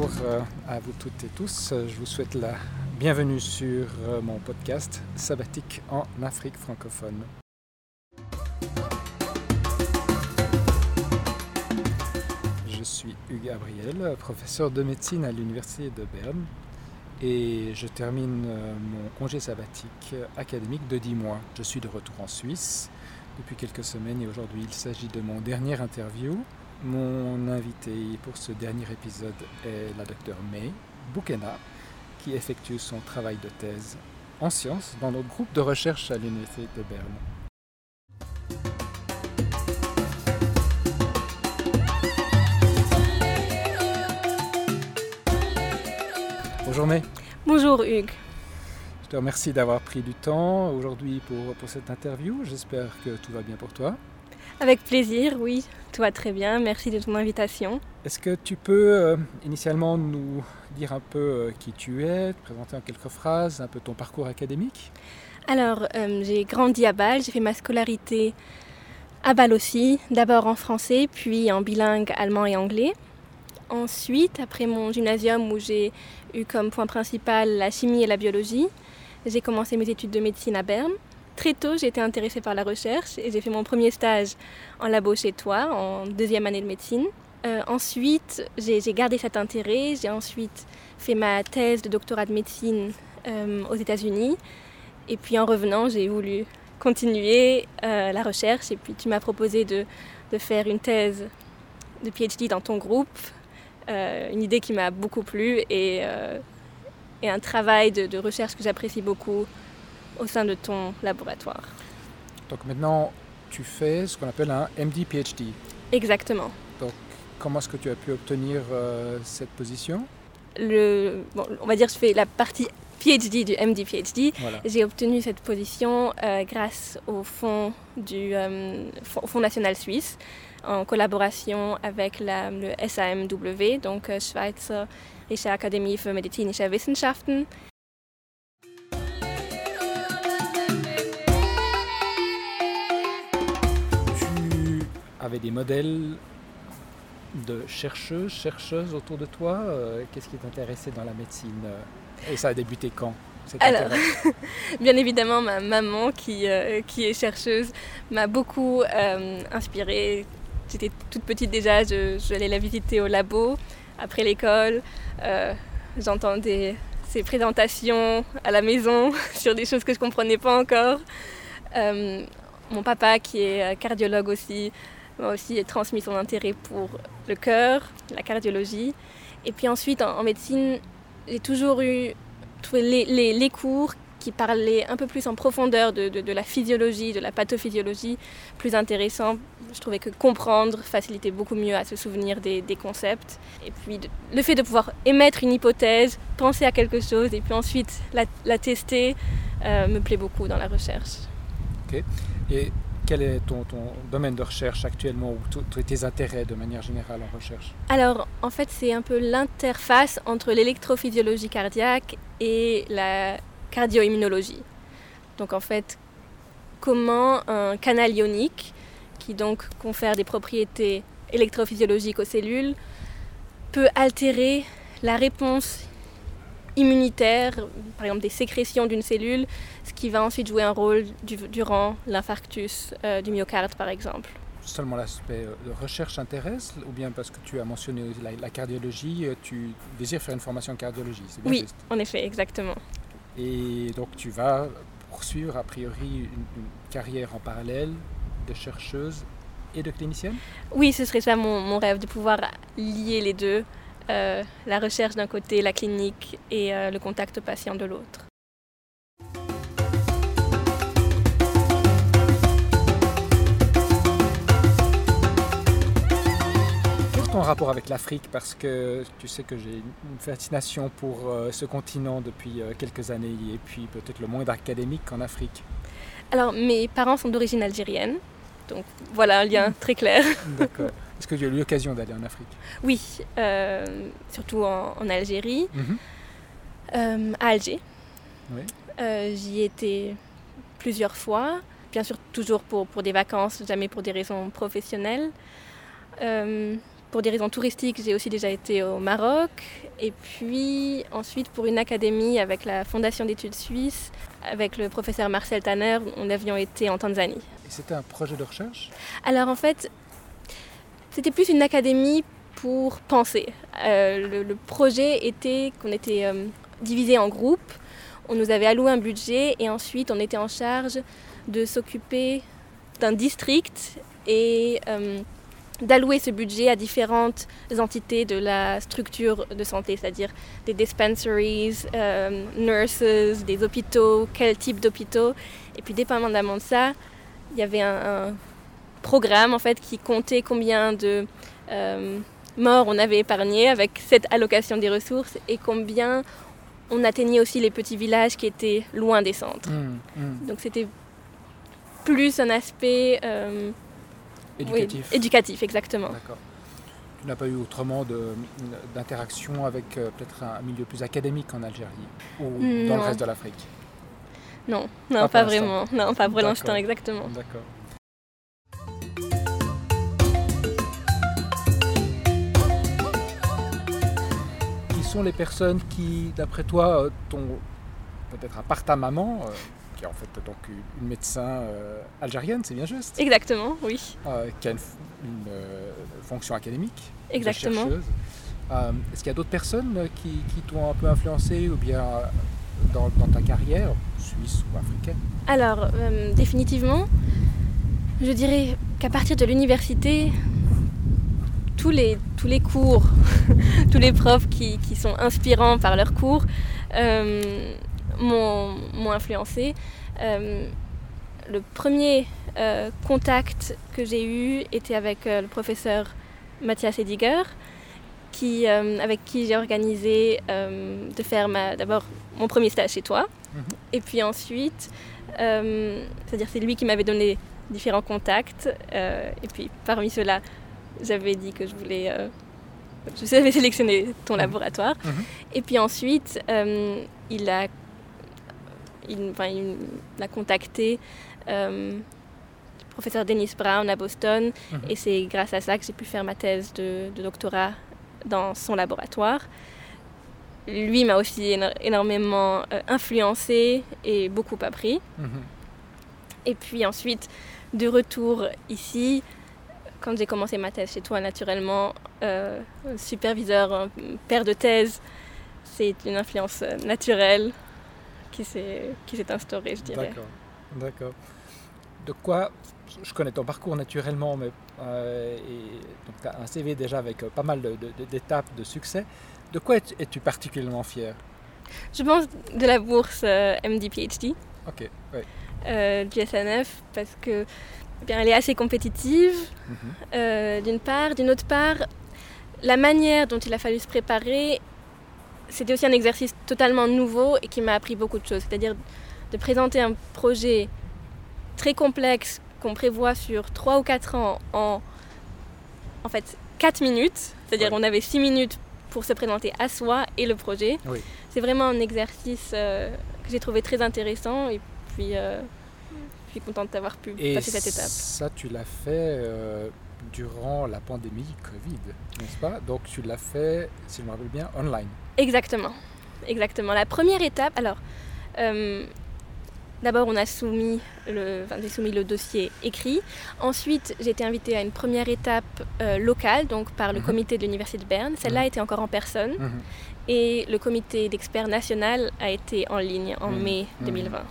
à vous toutes et tous. Je vous souhaite la bienvenue sur mon podcast sabbatique en Afrique francophone. Je suis Hugues Gabriel, professeur de médecine à l'Université de Berne et je termine mon congé sabbatique académique de 10 mois. Je suis de retour en Suisse depuis quelques semaines et aujourd'hui il s'agit de mon dernier interview. Mon invité pour ce dernier épisode est la docteure May Boukena, qui effectue son travail de thèse en sciences dans notre groupe de recherche à l'Université de Berne. Bonjour May. Bonjour Hugues. Je te remercie d'avoir pris du temps aujourd'hui pour cette interview. J'espère que tout va bien pour toi. Avec plaisir, oui, tout va très bien. Merci de ton invitation. Est-ce que tu peux initialement nous dire un peu qui tu es, te présenter en quelques phrases, un peu ton parcours académique ? Alors, j'ai grandi à Bâle, j'ai fait ma scolarité à Bâle aussi, d'abord en français, puis en bilingue allemand et anglais. Ensuite, après mon gymnasium où j'ai eu comme point principal la chimie et la biologie, j'ai commencé mes études de médecine à Berne. Très tôt, j'ai été intéressée par la recherche et j'ai fait mon premier stage en labo chez toi, en deuxième année de médecine. Ensuite, j'ai gardé cet intérêt. J'ai ensuite fait ma thèse de doctorat de médecine aux États-Unis. Et puis en revenant, j'ai voulu continuer la recherche. Et puis tu m'as proposé de faire une thèse de PhD dans ton groupe. Une idée qui m'a beaucoup plu et un travail de recherche que j'apprécie beaucoup au sein de ton laboratoire. Donc maintenant, tu fais ce qu'on appelle un MD-PhD. Exactement. Donc comment est-ce que tu as pu obtenir cette position ? On va dire que je fais la partie PhD du MD-PhD. Voilà. J'ai obtenu cette position grâce au fonds Fonds national suisse, en collaboration avec le SAMW, donc Schweizerische Akademie für medizinische Wissenschaften. Tu avais des modèles de chercheuses autour de toi. Qu'est-ce qui t'intéressait dans la médecine ? Et ça a débuté quand ? Alors, bien évidemment, ma maman qui est chercheuse m'a beaucoup inspirée. J'étais toute petite déjà, j'allais la visiter au labo après l'école. J'entendais ses présentations à la maison sur des choses que je ne comprenais pas encore. Mon papa, qui est cardiologue aussi, m'a aussi transmis son intérêt pour le cœur, la cardiologie. Et puis ensuite, en médecine, j'ai toujours trouvé les cours qui parlaient un peu plus en profondeur de la physiologie, de la pathophysiologie, plus intéressants. Je trouvais que comprendre facilitait beaucoup mieux à se souvenir des concepts. Et puis le fait de pouvoir émettre une hypothèse, penser à quelque chose et puis ensuite la tester me plaît beaucoup dans la recherche. Ok. Et quel est ton domaine de recherche actuellement ou tes intérêts de manière générale en recherche ? Alors, en fait, c'est un peu l'interface entre l'électrophysiologie cardiaque et la cardio-immunologie. Donc, en fait, comment un canal ionique, qui donc confère des propriétés électrophysiologiques aux cellules, peut altérer la réponse immunitaire, par exemple des sécrétions d'une cellule, ce qui va ensuite jouer un rôle durant l'infarctus du myocarde par exemple. Seulement l'aspect de recherche intéresse ou bien parce que tu as mentionné la cardiologie, tu désires faire une formation en cardiologie, c'est bien Oui, juste ? en effet, exactement. Et donc tu vas poursuivre a priori une carrière en parallèle de chercheuse et de clinicienne ? Oui, ce serait ça mon rêve, de pouvoir lier les deux. La recherche d'un côté, la clinique et le contact patient de l'autre. Quel est ton rapport avec l'Afrique ? Parce que tu sais que j'ai une fascination pour ce continent depuis quelques années et puis peut-être le monde académique en Afrique. Alors, mes parents sont d'origine algérienne, donc voilà un lien très clair. D'accord. Est-ce que tu as eu l'occasion d'aller en Afrique ? Oui, surtout en Algérie, à Alger. Oui. J'y étais plusieurs fois, bien sûr toujours pour des vacances, jamais pour des raisons professionnelles. pour des raisons touristiques, j'ai aussi déjà été au Maroc. Et puis ensuite pour une académie avec la Fondation d'études suisses, avec le professeur Marcel Tanner, nous avions été en Tanzanie. Et c'était un projet de recherche? Alors en fait, c'était plus une académie pour penser. Le projet était qu'on était divisé en groupes. On nous avait alloué un budget et ensuite on était en charge de s'occuper d'un district et d'allouer ce budget à différentes entités de la structure de santé, c'est-à-dire des dispensaries, nurses, des hôpitaux, quel type d'hôpitaux. Et puis dépendamment de ça, il y avait un programme en fait, qui comptait combien de morts on avait épargné avec cette allocation des ressources et combien on atteignait aussi les petits villages qui étaient loin des centres. Donc c'était plus un aspect éducatif. Oui, éducatif, exactement. D'accord. Tu n'as pas eu autrement d'interaction avec peut-être un milieu plus académique en Algérie ou dans le reste de l'Afrique? Non, pas vraiment. Non, pas pour l'instant, exactement. D'accord. Qui sont les personnes qui, d'après toi, peut-être à part ta maman, qui est en fait donc une médecin algérienne, c'est bien juste? Exactement, oui. Qui a une fonction académique. Exactement. De chercheuse. Est-ce qu'il y a d'autres personnes qui t'ont un peu influencé ou bien dans ta carrière, suisse ou africaine? Alors, définitivement, je dirais qu'à partir de l'université, tous les cours, tous les profs qui sont inspirants par leurs cours m'ont influencé. Le premier contact que j'ai eu était avec le professeur Mathias Ediger, avec qui j'ai organisé de faire d'abord mon premier stage chez toi. Et puis ensuite, c'est-à-dire c'est lui qui m'avait donné différents contacts. Et puis parmi ceux-là, j'avais dit que je savais sélectionner ton laboratoire. Et puis ensuite, il m'a contacté le professeur Dennis Brown à Boston. Et c'est grâce à ça que j'ai pu faire ma thèse de doctorat dans son laboratoire. Lui m'a aussi énormément influencé et beaucoup appris. Et puis ensuite, de retour ici, quand j'ai commencé ma thèse chez toi, naturellement, superviseur, un père de thèse, c'est une influence naturelle qui s'est instaurée, je dirais. D'accord. De quoi, je connais ton parcours naturellement, mais tu as un CV déjà avec pas mal d'étapes de succès. De quoi es-tu particulièrement fière? Je pense de la bourse MD-PhD du SNF, parce que elle est assez compétitive, d'une part. D'une autre part, la manière dont il a fallu se préparer, c'était aussi un exercice totalement nouveau et qui m'a appris beaucoup de choses. C'est-à-dire de présenter un projet très complexe qu'on prévoit sur 3 ou 4 ans en fait 4 minutes. C'est-à-dire on avait 6 minutes pour se présenter à soi et le projet. C'est vraiment un exercice que j'ai trouvé très intéressant et puis je suis contente d'avoir pu passer cette étape. Et ça, tu l'as fait durant la pandémie Covid, n'est-ce pas? Donc tu l'as fait, si je me rappelle bien, online. Exactement. La première étape, alors, d'abord on a j'ai soumis le dossier écrit. Ensuite, j'ai été invitée à une première étape locale, donc par le comité de l'Université de Berne. Celle-là était encore en personne. Et le comité d'experts national a été en ligne en mai 2020.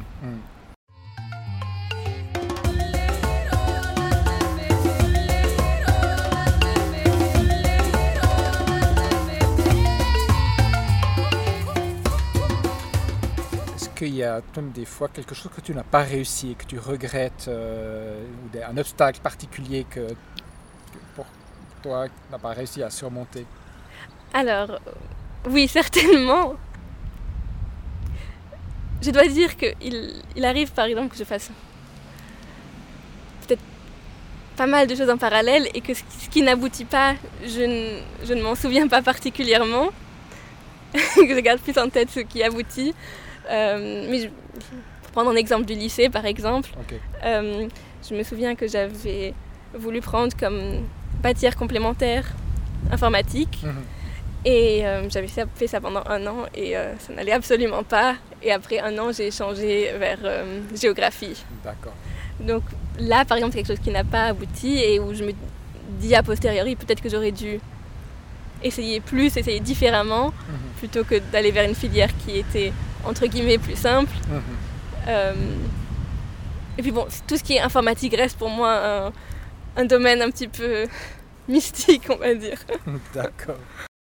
Il y a même des fois quelque chose que tu n'as pas réussi et que tu regrettes, ou un obstacle particulier que pour toi tu n'as pas réussi à surmonter? Alors, oui, certainement. Je dois dire qu'il arrive par exemple que je fasse peut-être pas mal de choses en parallèle et que ce qui n'aboutit pas, je ne m'en souviens pas particulièrement. Que je garde plus en tête ce qui aboutit. Mais pour prendre un exemple du lycée par exemple, je me souviens que j'avais voulu prendre comme matière complémentaire informatique. Et j'avais fait ça pendant 1 an et ça n'allait absolument pas. Et après 1 an, j'ai changé vers géographie. D'accord. Donc là, par exemple, c'est quelque chose qui n'a pas abouti et où je me dis a posteriori, peut-être que j'aurais dû essayer différemment, plutôt que d'aller vers une filière qui était, entre guillemets, plus simple. Et puis bon, tout ce qui est informatique reste pour moi un domaine un petit peu mystique, on va dire. D'accord.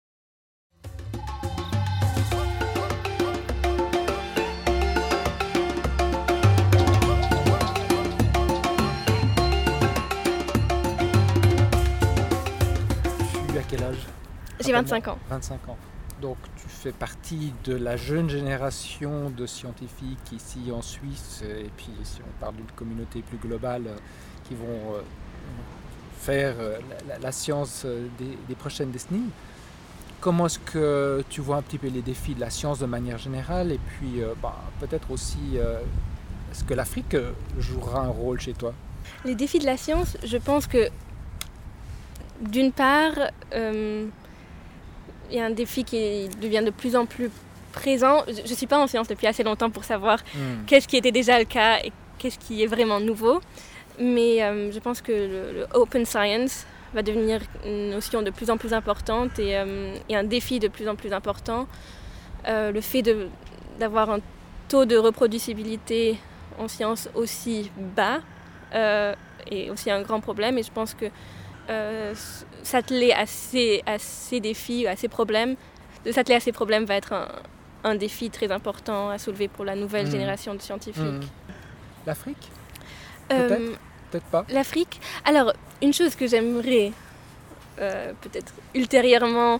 Tu as quel âge ? J'ai 25 ans. 25 ans. Donc tu fais partie de la jeune génération de scientifiques ici en Suisse, et puis si on parle d'une communauté plus globale, qui vont faire la science des prochaines décennies. Comment est-ce que tu vois un petit peu les défis de la science de manière générale, et puis peut-être aussi, est-ce que l'Afrique jouera un rôle chez toi ? Les défis de la science, je pense que d'une part, il y a un défi qui devient de plus en plus présent. Je ne suis pas en science depuis assez longtemps pour savoir qu'est-ce qui était déjà le cas et qu'est-ce qui est vraiment nouveau. Mais je pense que le open science va devenir une notion de plus en plus importante et un défi de plus en plus important. Le fait d'avoir un taux de reproducibilité en science aussi bas est aussi un grand problème. Et je pense que s'atteler à ces défis, à ces problèmes, va être un défi très important à soulever pour la nouvelle génération de scientifiques. L'Afrique ? Peut-être pas. L'Afrique. Alors, une chose que j'aimerais peut-être ultérieurement,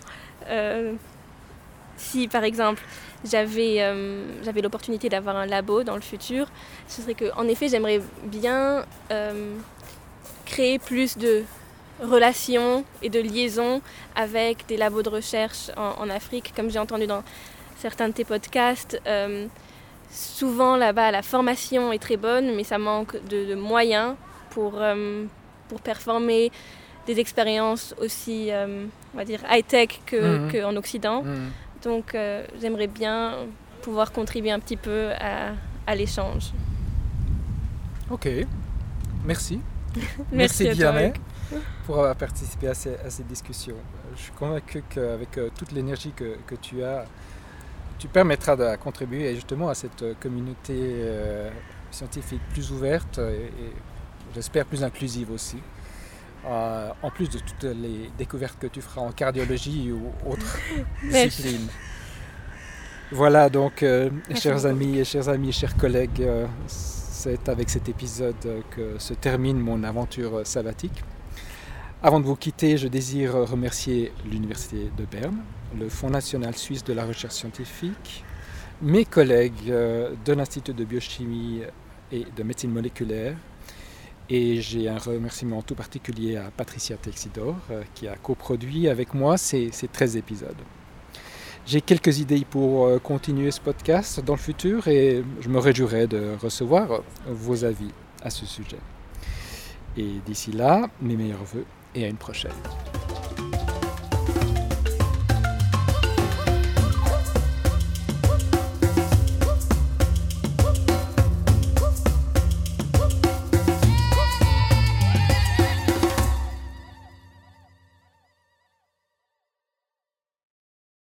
si par exemple j'avais l'opportunité d'avoir un labo dans le futur, ce serait qu'en effet j'aimerais bien créer plus de relations et de liaisons avec des labos de recherche en Afrique. Comme j'ai entendu dans certains de tes podcasts, souvent là-bas la formation est très bonne, mais ça manque de moyens pour performer des expériences aussi, on va dire, high-tech qu'en Occident. Donc j'aimerais bien pouvoir contribuer un petit peu à l'échange. Ok, merci. Merci à Diane toi. Pour avoir participé à cette discussion. Je suis convaincu qu'avec toute l'énergie que tu as, tu permettras de contribuer justement à cette communauté scientifique plus ouverte et j'espère plus inclusive aussi. En plus de toutes les découvertes que tu feras en cardiologie ou autres disciplines. Voilà donc, chers amis, chers collègues, c'est avec cet épisode que se termine mon aventure sabbatique. Avant de vous quitter, je désire remercier l'Université de Berne, le Fonds national suisse de la recherche scientifique, mes collègues de l'Institut de biochimie et de médecine moléculaire, et j'ai un remerciement tout particulier à Patricia Texidor qui a coproduit avec moi ces 13 épisodes. J'ai quelques idées pour continuer ce podcast dans le futur et je me réjouirai de recevoir vos avis à ce sujet. Et d'ici là, mes meilleurs vœux et à une prochaine.